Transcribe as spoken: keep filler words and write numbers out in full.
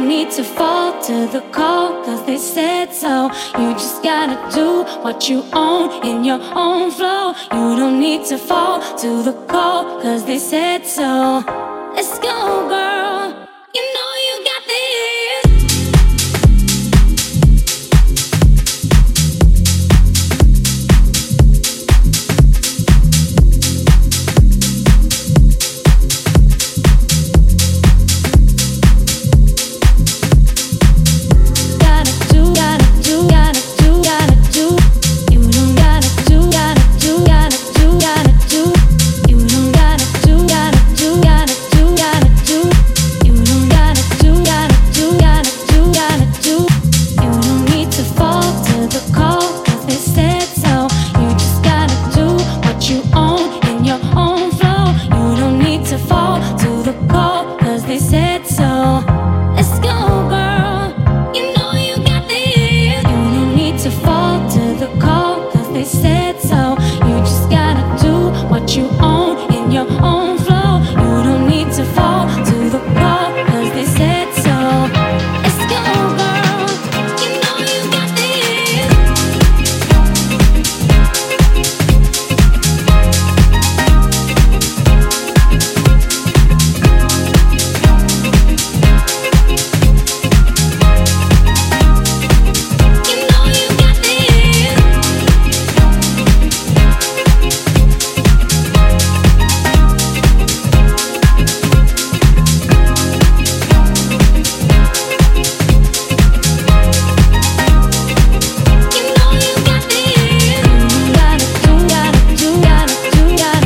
don't need to fall to the call, cause they said so. You just gotta do what you own in your own flow. You don't need to fall to the call, cause they said so. Let's go, girl. You know you got this. Your own